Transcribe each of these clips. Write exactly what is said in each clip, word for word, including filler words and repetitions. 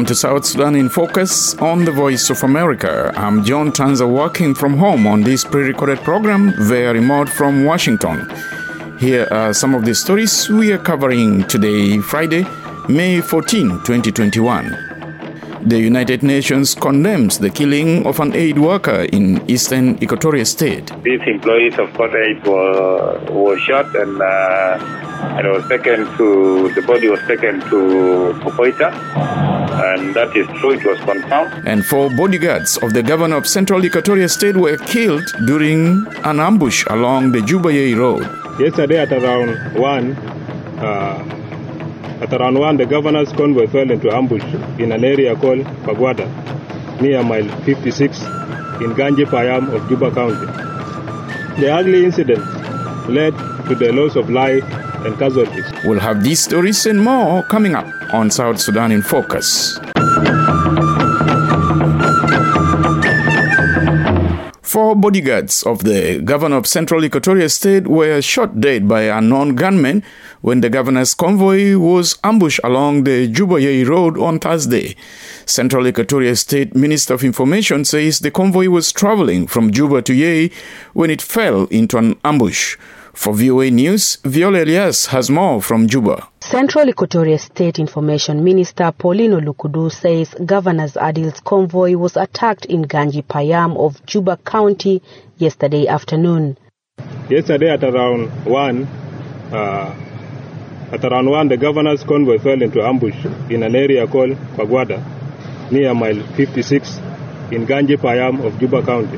to South Sudan in Focus on the Voice of America. I'm John Tanza, working from home on this pre-recorded program via remote from Washington. Here are some of the stories we are covering today, Friday, May fourteenth, twenty twenty-one. The United Nations condemns the killing of an aid worker in eastern Equatoria State. These employees of QuadAid were, were shot and, uh, and was taken to, the body was taken to Popoita, and that is true, it was confirmed. And four bodyguards of the governor of Central Equatoria State were killed during an ambush along the Juba-Yei Road. Yesterday at around one, uh, At around one, the governor's convoy fell into ambush in an area called Pagwada, near mile fifty-six in Ganji Payam of Juba County. The ugly incident led to the loss of life and casualties. We'll have these stories and more coming up on South Sudan in Focus. Four bodyguards of the governor of Central Equatoria State were shot dead by unknown gunmen when the governor's convoy was ambushed along the Juba-Yei Road on Thursday. Central Equatoria State Minister of Information says the convoy was traveling from Juba to Yei when it fell into an ambush. For V O A News, Viola Elias has more from Juba. Central Equatoria State Information Minister Paulino Lukudu says Governor Adil's convoy was attacked in Ganji Payam of Juba County yesterday afternoon. Yesterday at around one, uh, at around one, the governor's convoy fell into ambush in an area called Pagwada, near mile fifty-six in Ganji Payam of Juba County.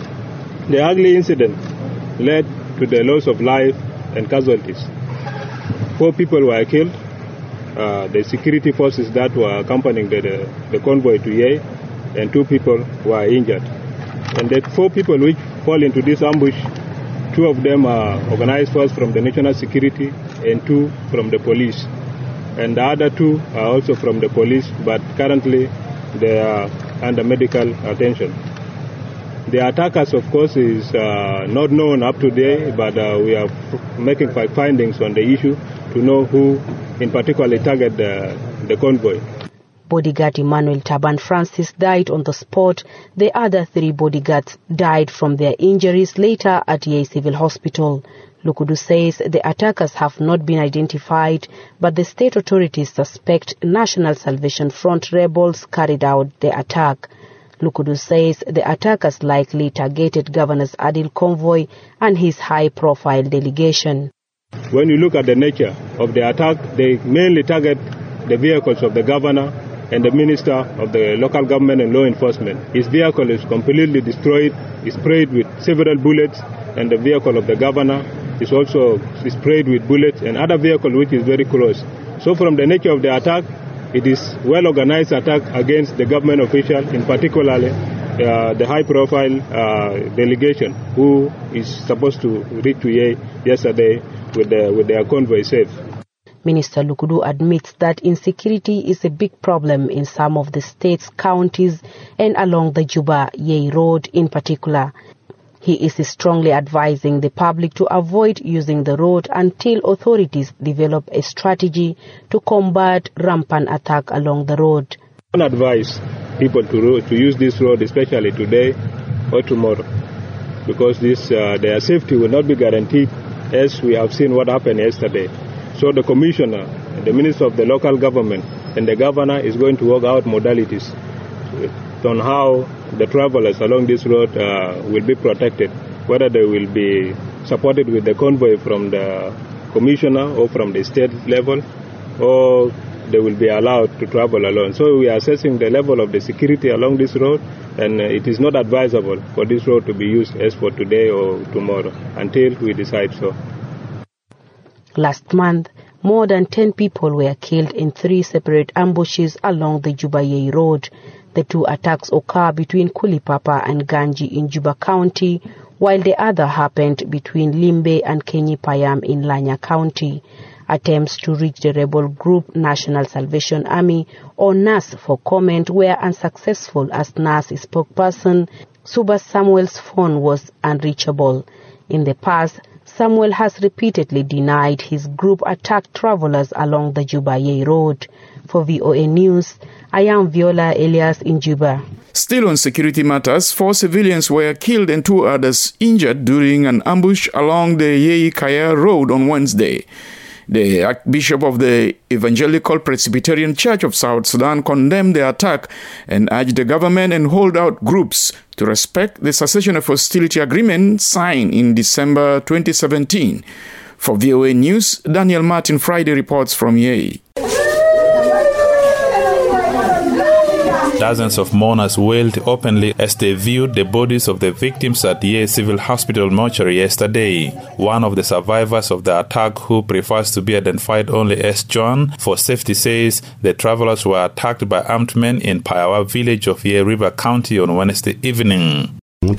The ugly incident led to the loss of life and casualties. Four people were killed. Uh, the security forces that were accompanying the, the, the convoy to Yei, and two people were injured. And the four people which fall into this ambush, two of them are organized force from the national security and two from the police. And the other two are also from the police, but currently they are under medical attention. The attackers, of course, is uh, not known up to date, but uh, we are f- making findings on the issue to know who in particular targeted the, the convoy. Bodyguard Emmanuel Taban Francis died on the spot. The other three bodyguards died from their injuries later at Yei Civil Hospital. Lukudu says the attackers have not been identified, but the state authorities suspect National Salvation Front rebels carried out the attack. Lukudu says the attackers likely targeted Governor Adil convoy and his high-profile delegation. When you look at the nature of the attack, they mainly target the vehicles of the governor and the minister of the local government and law enforcement. His vehicle is completely destroyed, is sprayed with several bullets, and the vehicle of the governor is also sprayed with bullets, and other vehicle which is very close. So from the nature of the attack, it is well-organized attack against the government official, in particular uh, the high-profile uh, delegation who is supposed to reach to Yei yesterday with, the, with their convoy safe. Minister Lukudu admits that insecurity is a big problem in some of the state's counties and along the Juba-Yei Road in particular. He is strongly advising the public to avoid using the road until authorities develop a strategy to combat rampant attack along the road. I don't advise people to, to use this road, especially today or tomorrow, because this, uh, their safety will not be guaranteed, as we have seen what happened yesterday. So the commissioner, the minister of the local government, and the governor is going to work out modalities on how the travelers along this road uh, will be protected, whether they will be supported with the convoy from the commissioner or from the state level, or they will be allowed to travel alone. So we are assessing the level of the security along this road, and uh, it is not advisable for this road to be used as for today or tomorrow until we decide so. Last month, more than ten people were killed in three separate ambushes along the Juba-Yei Road. The two attacks occur between Kulipapa and Ganji in Juba County, while the other happened between Limbe and Kenyi Payam in Lanya County. Attempts to reach the rebel group National Salvation Army or N A S for comment were unsuccessful, as N A S spokesperson Suba Samuel's phone was unreachable. In the past, Samuel has repeatedly denied his group attacked travelers along the Juba-Yei road. For V O A News, I am Viola Elias in Juba. Still on security matters, four civilians were killed and two others injured during an ambush along the Yei Kaya road on Wednesday. The Archbishop of the Evangelical Presbyterian Church of South Sudan condemned the attack and urged the government and holdout groups to respect the cessation of hostility agreement signed in December twenty seventeen. For V O A News, Daniel Martin Friday reports from Yei. Dozens of mourners wailed openly as they viewed the bodies of the victims at Yei Civil Hospital mortuary yesterday. One of the survivors of the attack, who prefers to be identified only as John for safety, says the travelers were attacked by armed men in Payawa village of Yei River County on Wednesday evening.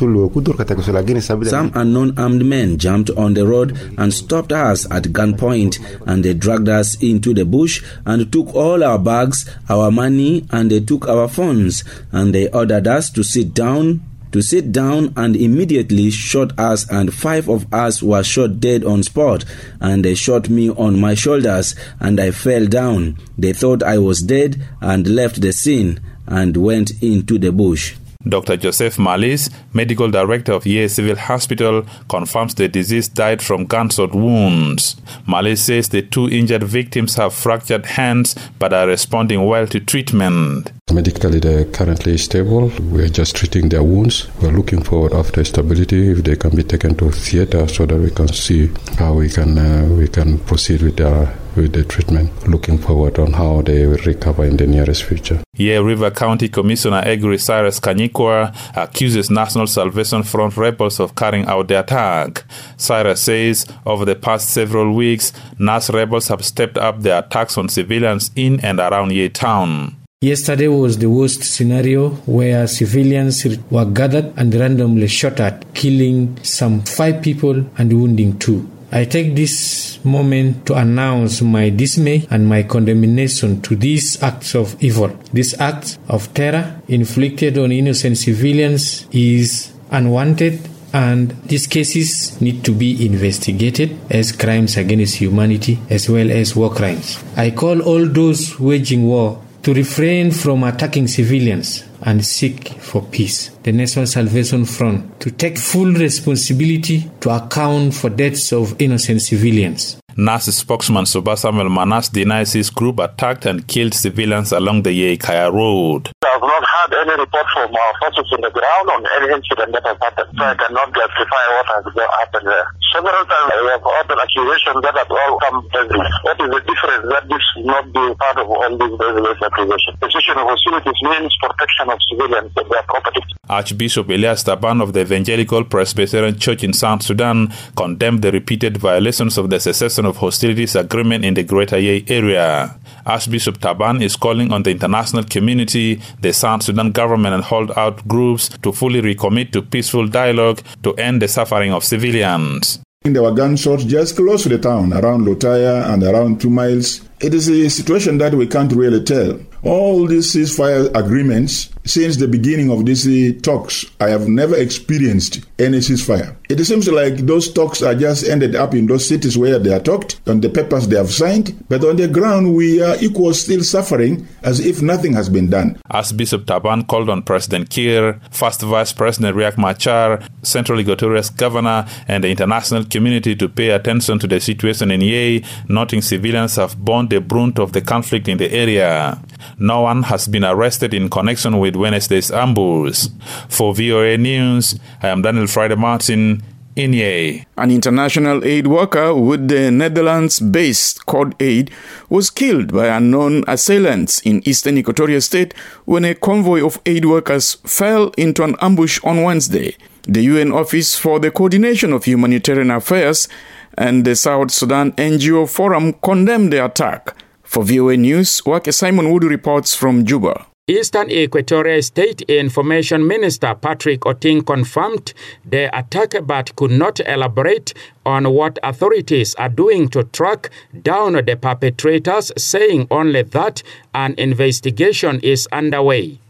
Some unknown armed men jumped on the road and stopped us at gunpoint, and they dragged us into the bush and took all our bags, our money, and they took our phones, and they ordered us to sit down to sit down and immediately shot us, and five of us were shot dead on spot, and they shot me on my shoulders and I fell down. They thought I was dead and left the scene and went into the bush. Doctor Joseph Malis, medical director of Yei Civil Hospital, confirms the deceased died from gunshot wounds. Malis says the two injured victims have fractured hands but are responding well to treatment. Medically, they're currently stable. We're just treating their wounds. We're looking forward after stability if they can be taken to theater so that we can see how we can uh, we can proceed with the with the treatment. Looking forward on how they will recover in the nearest future. Yei River County Commissioner Egri Cyrus Kanyikwa accuses National Salvation Front rebels of carrying out the attack. Cyrus says over the past several weeks, N A S rebels have stepped up their attacks on civilians in and around Yei town. Yesterday was the worst scenario where civilians were gathered and randomly shot at, killing some five people and wounding two. I take this moment to announce my dismay and my condemnation to these acts of evil. This act of terror inflicted on innocent civilians is unwanted, and these cases need to be investigated as crimes against humanity as well as war crimes. I call all those waging war to refrain from attacking civilians and seek for peace. The National Salvation Front to take full responsibility to account for deaths of innocent civilians. N A S spokesman Suba Samuel Manas denies his group attacked and killed civilians along the Yei Kaya road. I have not had any report from our forces on the ground on any incident that has happened, so I cannot justify what has happened there. Several times we have ordered accusations that have all come baseless. What is the difference that this should not be part of all these baseless accusations? Cessation of hostilities means protection of civilians and their property. Archbishop Elias Taban of the Evangelical Presbyterian Church in South Sudan condemned the repeated violations of the cessation of hostilities agreement in the Greater Yei area. Archbishop Taban is calling on the international community, the South Sudan government and holdout groups to fully recommit to peaceful dialogue to end the suffering of civilians. There were gunshots just close to the town, around Lotaya and around two miles. It is a situation that we can't really tell. All these ceasefire agreements, since the beginning of these talks, I have never experienced any ceasefire. It seems like those talks are just ended up in those cities where they are talked, on the papers they have signed, but on the ground we are equal still suffering as if nothing has been done. Archbishop Taban called on President Kiir, First Vice President Riek Machar, Central Equatoria's governor, and the international community to pay attention to the situation in Yei, noting civilians have borne the brunt of the conflict in the area. No one has been arrested in connection with Wednesday's ambush. For V O A News, I am Daniel Friday Martin in Yei. An international aid worker with the Netherlands-based Code Aid was killed by unknown assailants in eastern Equatoria State when a convoy of aid workers fell into an ambush on Wednesday. The U N Office for the Coordination of Humanitarian Affairs and the South Sudan N G O Forum condemned the attack. For V O A News, Wake Simon Wood reports from Juba. Eastern Equatoria State Information Minister Patrick Oting confirmed the attack but could not elaborate on what authorities are doing to track down the perpetrators, saying only that an investigation is underway.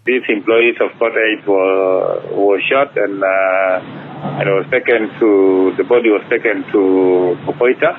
These employees of Cut eight were, were shot and, uh, and it was taken to, the body was taken to Popoita.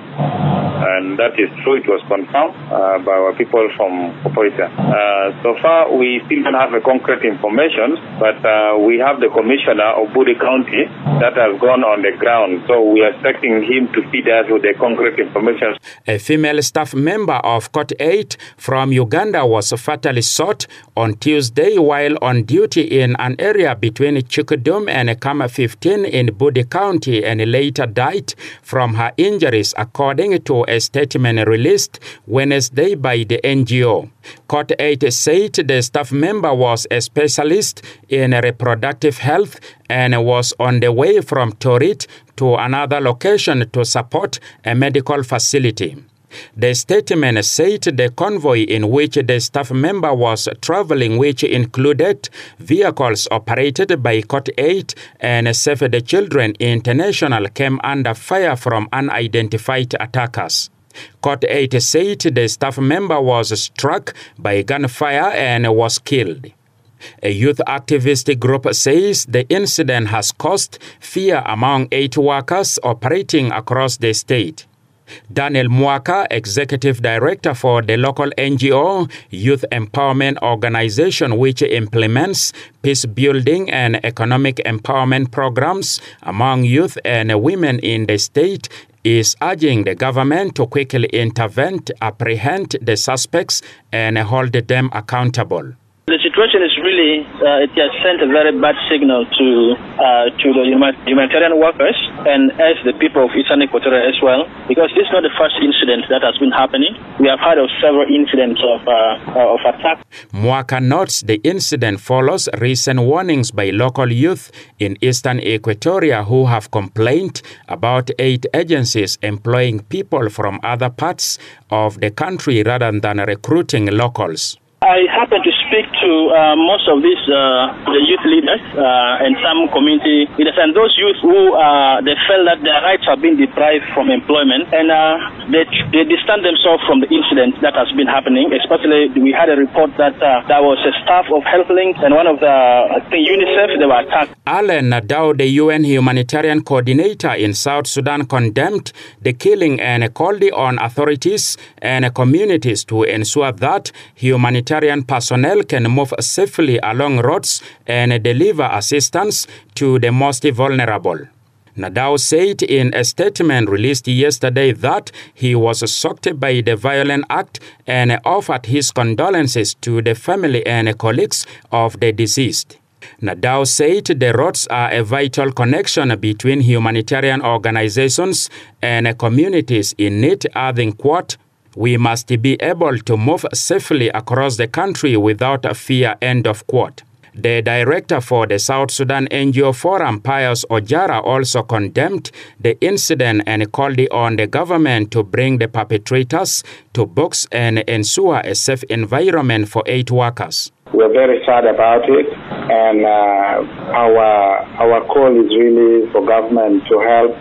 And that is true, it was confirmed uh, by our people from Popoita. Uh, so far, we still don't have a concrete information, but uh, we have the commissioner of Buri County that has gone on the ground. So we are expecting him to feed us with the concrete information. A female staff member of Cut eight from Uganda was fatally shot on Tuesday while on duty in an area between Chikudum and Kama fifteen in Buri County and later died from her injuries, according to a statement released Wednesday by the N G O. Cut eight said the staff member was a specialist in reproductive health and was on the way from Torit to another location to support a medical facility. The statement said the convoy in which the staff member was traveling, which included vehicles operated by Cut eight and Save the Children International, came under fire from unidentified attackers. Cut eight said the staff member was struck by gunfire and was killed. A youth activist group says the incident has caused fear among eight workers operating across the state. Daniel Mwaka, executive director for the local N G O Youth Empowerment Organization, which implements peace building and economic empowerment programs among youth and women in the state, is urging the government to quickly intervene, apprehend the suspects, and hold them accountable. The situation is really, uh, it has sent a very bad signal to uh, to the humanitarian workers and as the people of Eastern Equatoria as well, because this is not the first incident that has been happening. We have heard of several incidents of uh, of attack. Mwaka notes the incident follows recent warnings by local youth in Eastern Equatoria who have complained about aid agencies employing people from other parts of the country rather than recruiting locals. I happened to speak to uh, most of these uh, the youth leaders uh, and some community leaders, and those youth who uh, they felt that their rights have been deprived from employment, and uh, they they distance themselves from the incident that has been happening. Especially, we had a report that uh, there was a staff of HealthLink and one of the I think UNICEF, they were attacked. Alan Nadao, the U N humanitarian coordinator in South Sudan, condemned the killing and called on authorities and communities to ensure that humanitarian personnel can move safely along roads and deliver assistance to the most vulnerable. Nadao said in a statement released yesterday that he was shocked by the violent act and offered his condolences to the family and colleagues of the deceased. Nadao said the roads are a vital connection between humanitarian organizations and communities in need, adding, quote, "We must be able to move safely across the country without fear," end of quote. The director for the South Sudan N G O Forum, Pius Ojara, also condemned the incident and called on the government to bring the perpetrators to books and ensure a safe environment for aid workers. We're very sad about it, and uh, our our call is really for government to help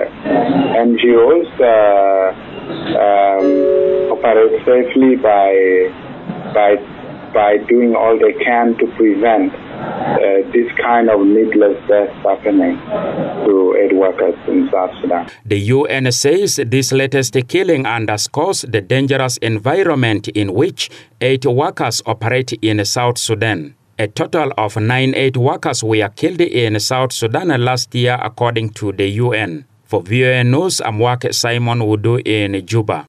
uh, N G Os uh, um, operate safely by by by doing all they can to prevent uh, this kind of needless death happening to aid workers in South Sudan. The U N says this latest killing underscores the dangerous environment in which aid workers operate in South Sudan. A total of nine aid workers were killed in South Sudan last year, according to the U N. For V O A News, I'm Wake Simon Wudu in Juba.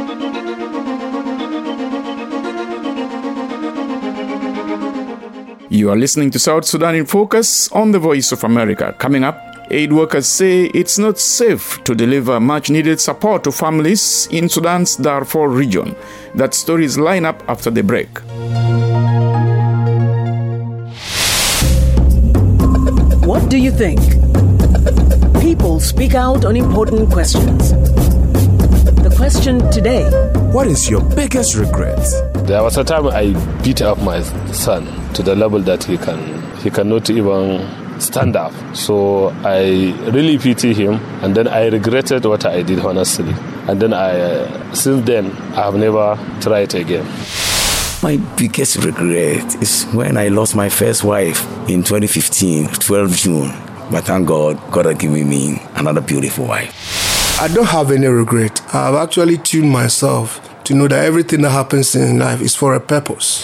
You are listening to South Sudan in Focus on the Voice of America. Coming up, aid workers say it's not safe to deliver much-needed support to families in Sudan's Darfur region. That story is lined up after the break. What do you think? People speak out on important questions. The question today: what is your biggest regret? There was a time I beat up my son to the level that he can he cannot even stand up. So I really pity him, and then I regretted what I did, honestly. And then I, uh, since then, I have never tried again. My biggest regret is when I lost my first wife in twenty fifteen, twelfth of June. But thank God, God has given me another beautiful wife. I don't have any regret. I've actually tuned myself to know that everything that happens in life is for a purpose.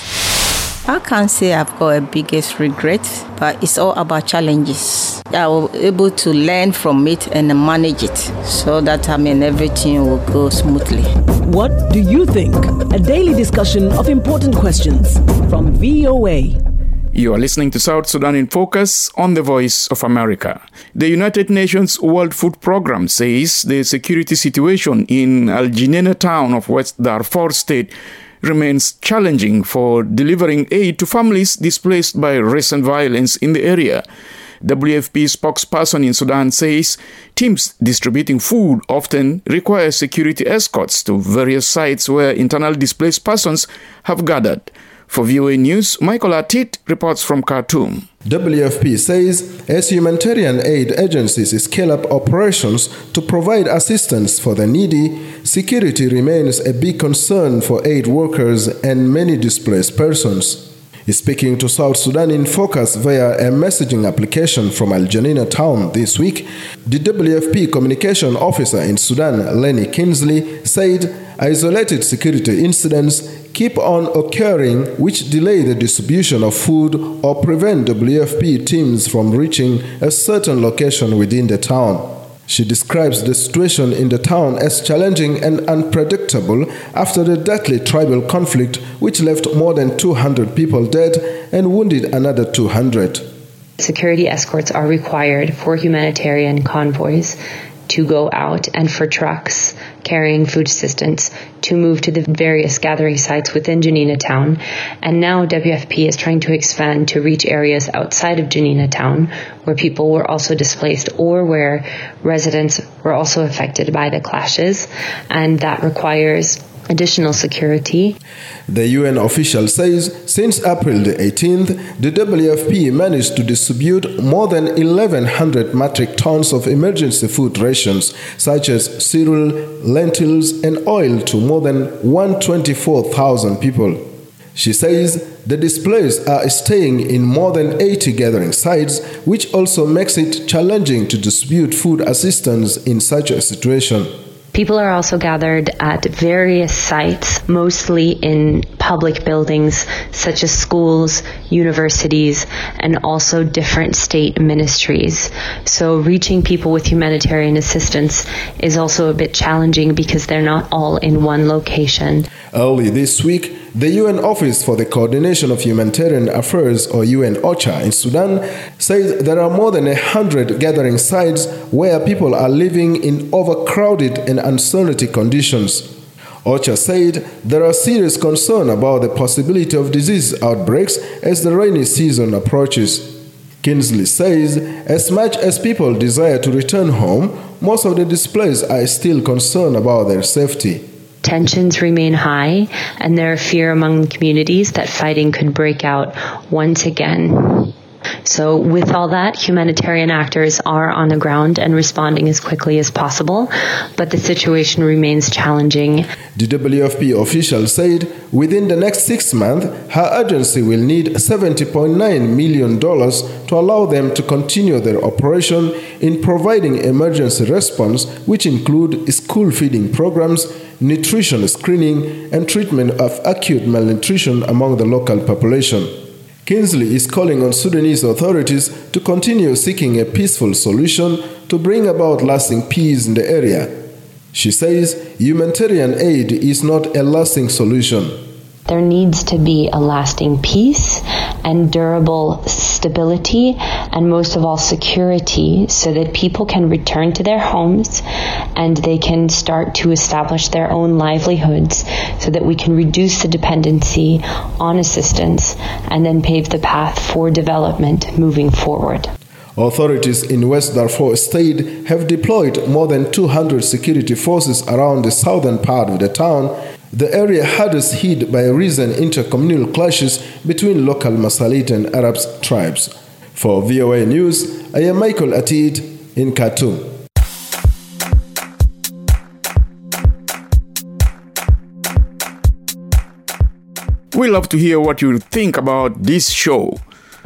I can't say I've got a biggest regret, but it's all about challenges. I was able to learn from it and manage it so that, I mean, everything will go smoothly. What do you think? A daily discussion of important questions from V O A. You are listening to South Sudan in Focus on the Voice of America. The United Nations World Food Programme says the security situation in Al Geneina town of West Darfur State remains challenging for delivering aid to families displaced by recent violence in the area. W F P spokesperson in Sudan says teams distributing food often require security escorts to various sites where internally displaced persons have gathered. For V O A News, Michael Atit reports from Khartoum. W F P says as humanitarian aid agencies scale up operations to provide assistance for the needy, security remains a big concern for aid workers and many displaced persons. Speaking to South Sudan in Focus via a messaging application from Al Geneina town this week, the W F P communication officer in Sudan, Lenny Kinsley, said isolated security incidents keep on occurring which delay the distribution of food or prevent W F P teams from reaching a certain location within the town. She describes the situation in the town as challenging and unpredictable after the deadly tribal conflict which left more than two hundred people dead and wounded another two hundred. Security escorts are required for humanitarian convoys to go out and for trucks carrying food assistance to move to the various gathering sites within Geneina town. And now W F P is trying to expand to reach areas outside of Geneina town where people were also displaced or where residents were also affected by the clashes. And that requires additional security. The U N official says since April the eighteenth, the W F P managed to distribute more than eleven hundred metric tons of emergency food rations such as cereal, lentils and oil to more than one hundred twenty-four thousand people. She says the displaced are staying in more than eighty gathering sites, which also makes it challenging to distribute food assistance in such a situation. People are also gathered at various sites, mostly in public buildings such as schools, universities, and also different state ministries. So reaching people with humanitarian assistance is also a bit challenging because they're not all in one location. Early this week, the U N Office for the Coordination of Humanitarian Affairs, or U N OCHA, in Sudan, says there are more than a hundred gathering sites where people are living in overcrowded and unsanitary conditions. OCHA said there are serious concern about the possibility of disease outbreaks as the rainy season approaches. Kinsley says as much as people desire to return home, most of the displaced are still concerned about their safety. Tensions remain high, and there are fear among communities that fighting could break out once again. So with all that, humanitarian actors are on the ground and responding as quickly as possible, but the situation remains challenging. The W F P official said within the next six months, her agency will need seventy point nine million dollars to allow them to continue their operation in providing emergency response, which include school feeding programs, nutrition screening, and treatment of acute malnutrition among the local population. Kinsley is calling on Sudanese authorities to continue seeking a peaceful solution to bring about lasting peace in the area. She says humanitarian aid is not a lasting solution. There needs to be a lasting peace and durable stability and most of all security so that people can return to their homes and they can start to establish their own livelihoods so that we can reduce the dependency on assistance and then pave the path for development moving forward. Authorities in West Darfur State have deployed more than two hundred security forces around the southern part of the town, the area hardest hit by recent intercommunal clashes between local Masalit and Arab tribes. For V O A News, I am Michael Atid in Khartoum. We love to hear what you think about this show.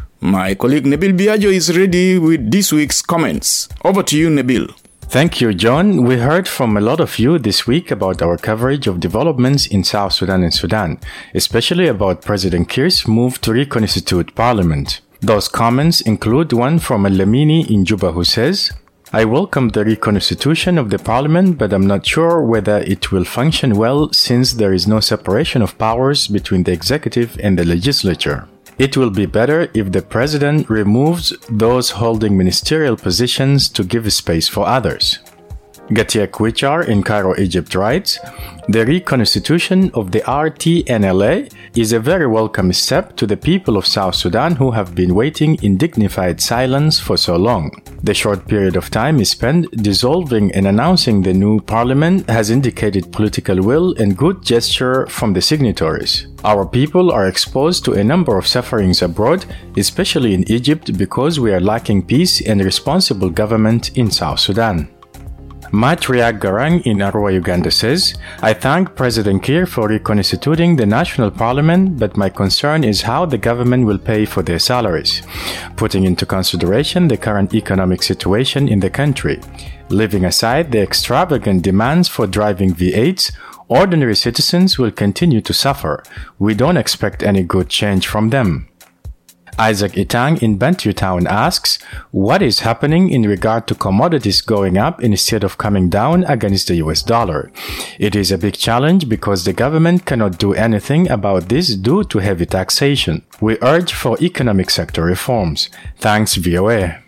My colleague Nabil Biagio is ready with this week's comments. Over to you, Nabil. Thank you, John. We heard from a lot of you this week about our coverage of developments in South Sudan and Sudan, especially about President Kiir's move to reconstitute parliament. Those comments include one from Al-Lamini in Juba who says, I welcome the reconstitution of the parliament, but I'm not sure whether it will function well since there is no separation of powers between the executive and the legislature. It will be better if the president removes those holding ministerial positions to give space for others. Gatia Kwichar in Cairo, Egypt writes, the reconstitution of the R T N L A is a very welcome step to the people of South Sudan who have been waiting in dignified silence for so long. The short period of time spent dissolving and announcing the new parliament has indicated political will and good gesture from the signatories. Our people are exposed to a number of sufferings abroad, especially in Egypt, because we are lacking peace and responsible government in South Sudan. Matriak Garang in Arua, Uganda says, I thank President Kiir for reconstituting the national parliament, but my concern is how the government will pay for their salaries, putting into consideration the current economic situation in the country. Leaving aside the extravagant demands for driving V eights, ordinary citizens will continue to suffer. We don't expect any good change from them. Isaac Itang in Bantu Town asks, what is happening in regard to commodities going up instead of coming down against the U S dollar? It is a big challenge because the government cannot do anything about this due to heavy taxation. We urge for economic sector reforms. Thanks, V O A.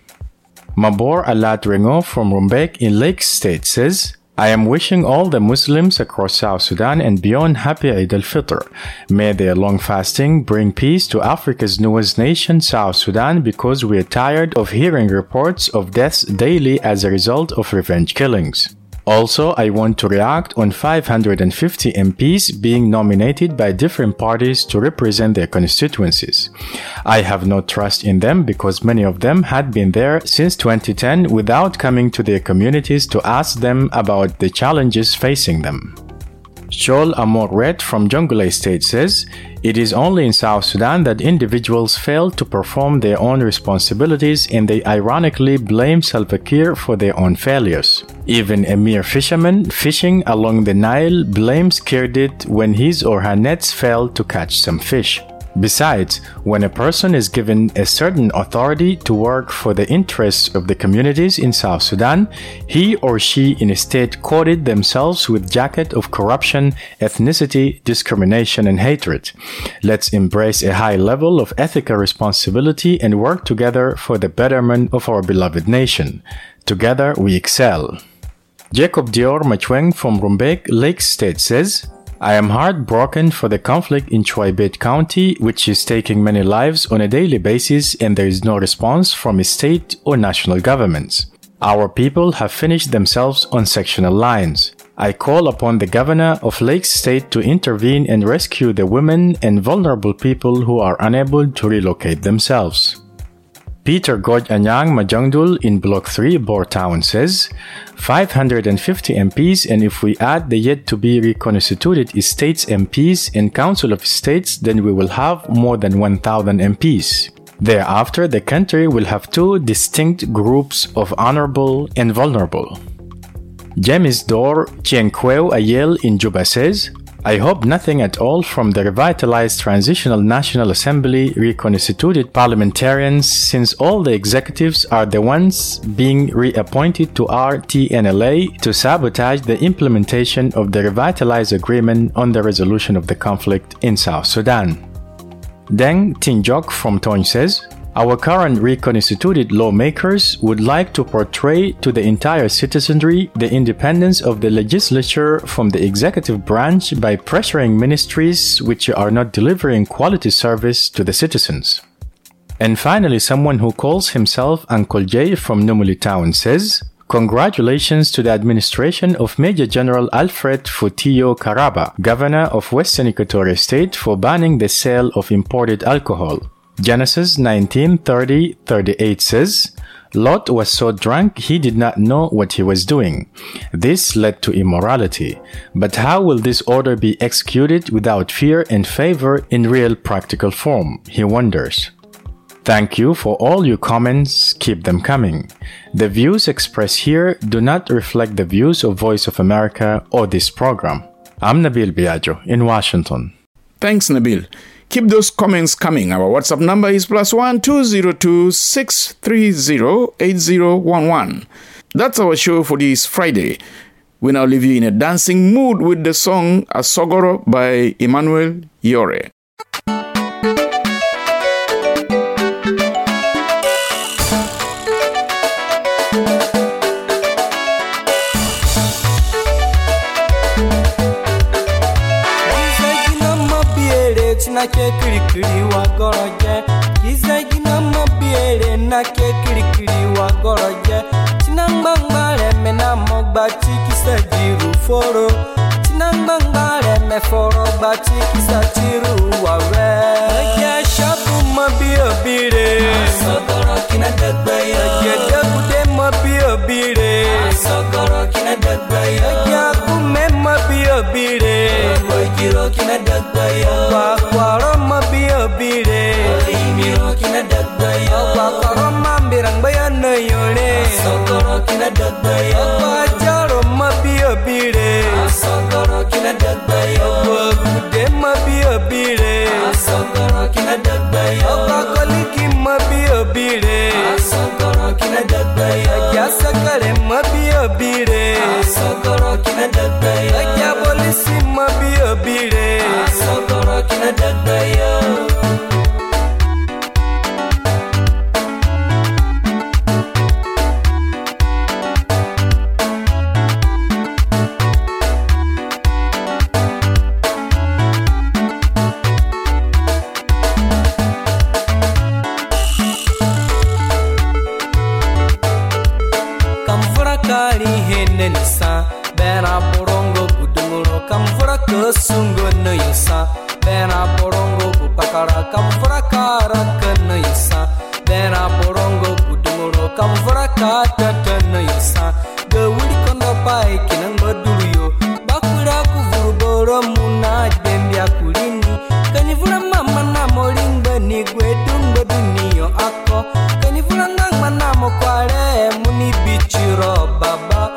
Mabor Alat Rengo from Rumbek in Lake State says, I am wishing all the Muslims across South Sudan and beyond happy Eid al-Fitr. May their long fasting bring peace to Africa's newest nation, South Sudan, because we are tired of hearing reports of deaths daily as a result of revenge killings. Also, I want to react on five hundred fifty M Ps being nominated by different parties to represent their constituencies. I have no trust in them because many of them had been there since twenty ten without coming to their communities to ask them about the challenges facing them. Shol Amor Red from Jonglei State says, it is only in South Sudan that individuals fail to perform their own responsibilities and they ironically blame Salva Kiir for their own failures. Even a mere fisherman fishing along the Nile blames Kiir when his or her nets fail to catch some fish. Besides, when a person is given a certain authority to work for the interests of the communities in South Sudan, he or she instead coated themselves with jacket of corruption, ethnicity, discrimination, and hatred. Let's embrace a high level of ethical responsibility and work together for the betterment of our beloved nation. Together we excel. Jacob Dior Machweng from Rumbek, Lake State says, I am heartbroken for the conflict in Chuaibet County, which is taking many lives on a daily basis, and there is no response from state or national governments. Our people have finished themselves on sectional lines. I call upon the governor of Lake State to intervene and rescue the women and vulnerable people who are unable to relocate themselves. Peter Goj Anyang Majangdul in Block three, Bor Town says, five hundred fifty M Ps, and if we add the yet-to-be reconstituted Estates M Ps and Council of States, then we will have more than one thousand M Ps. Thereafter, the country will have two distinct groups of honorable and vulnerable. James Dor Chienkweo Ayel in Juba says, I hope nothing at all from the revitalized Transitional National Assembly reconstituted parliamentarians, since all the executives are the ones being reappointed to R T N L A to sabotage the implementation of the revitalized agreement on the resolution of the conflict in South Sudan. Deng Tinjok from Tony says, our current reconstituted lawmakers would like to portray to the entire citizenry the independence of the legislature from the executive branch by pressuring ministries which are not delivering quality service to the citizens. And finally, someone who calls himself Uncle Jay from Numuli Town says, congratulations to the administration of Major General Alfred Futillo Caraba, Governor of Western Equatoria State, for banning the sale of imported alcohol. Genesis nineteen thirty thirty-eight says, Lot was so drunk he did not know what he was doing. This led to immorality. But how will this order be executed without fear and favor in real practical form? He wonders. Thank you for all your comments. Keep them coming. The views expressed here do not reflect the views of Voice of America or this program. I'm Nabil Biagio in Washington. Thanks, Nabil. Keep those comments coming. Our WhatsApp number is plus one two zero two six three zero eight zero one one. That's our show for this Friday. We now leave you in a dancing mood with the song Asogoro by Emmanuel Yore. Na ke kiri kiri wa goroje Kizagi na mobiere na ke kiri kiri wa goroje Chinangbangare me na mogba chiki sajiru foro Chinangbangare me foro ba chiki sajiru wa re Ake shabu mabio bire Asogoro kina dagbayo Ake debude mabio bire Asogoro kina dagbayo Ake akume mabio bire Wajiro kina dagbayo Wakwaro mabio bire Imiro kina dagbayo Wakwaro mambirang bayana yore Asogoro kina dagbayo Wajaro mabio bire Asogoro kina dagbayo Wakude mabio bire Asogoro kina dagbayo Wakoliki mabio bire Asogoro kina dagbayo Yasakare mabio bire Asogoro kina dagbayo Yabolisi mabio bire Asogoro kina dagbayo Bena borongo gudunguro kamfura kesungo no yusa Bena borongo gupakara kamfura kara keno yusa Bena borongo gudunguro kamfura katata no yusa Gawuri kondo pai kinang baduriyo Bakura kuvuru boro muna dembia kulini Kanifura mama na moring bani gwedung baduniyo ako Kanifura ngang manamo kware muni bichiro baba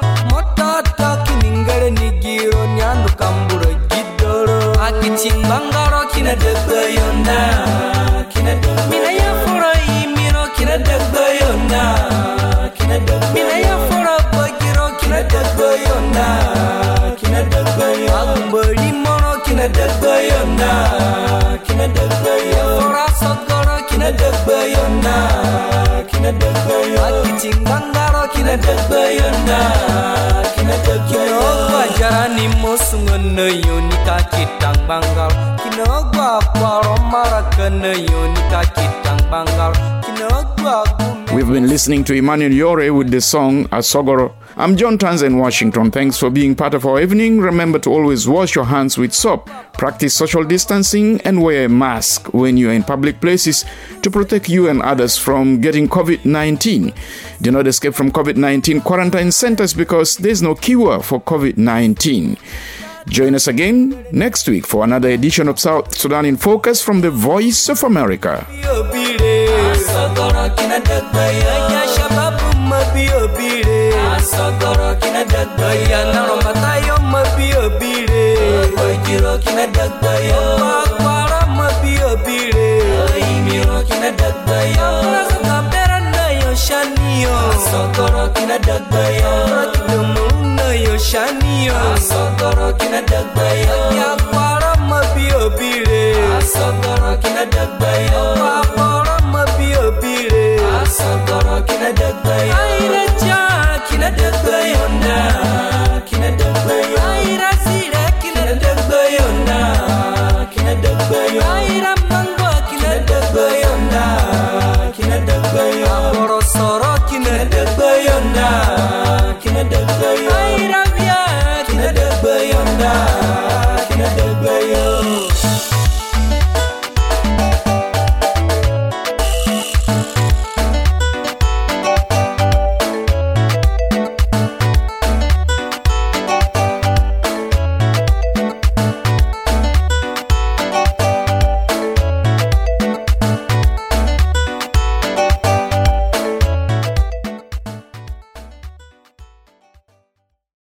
Nigiro nyandu kambura gidoro Akichin bangaro kina dagbayonda Kina dagbayonda Mina ya fura imiro kina dagbayonda Kina dagbayonda Mina ya fura bagiro kina dagbayonda Kina dagbayonda Agumbari mono kina dagbayonda Kina dagbayonda Fura sokoro kina dagbayonda Kina dagbayonda Akichin bangaro kina dagbayonda Kina dagbayonda Jarani mosungono yonika kitang bangal Kinogwa kwaro marakana yonika kitang bangal Kinogwa We've been listening to Emmanuel Yore with the song Asogoro. I'm John Tanza in Washington. Thanks for being part of our evening. Remember to always wash your hands with soap, practice social distancing, and wear a mask when you're in public places to protect you and others from getting covid nineteen. Do not escape from covid nineteen quarantine centers because there's no cure for covid nineteen. Join us again next week for another edition of South Sudan in Focus from the Voice of America. Asogoro kina dagbayo Ya shababu mabio bire Asogoro kina dagbayo Ya naro matayo mabio bire Wajiro kina dagbayo Wakwara mabio bire Imiro kina dagbayo Praso kapera na yo shaniyo Asogoro kina dagbayo Prakidomo na yo shaniyo Asogoro kina dagbayo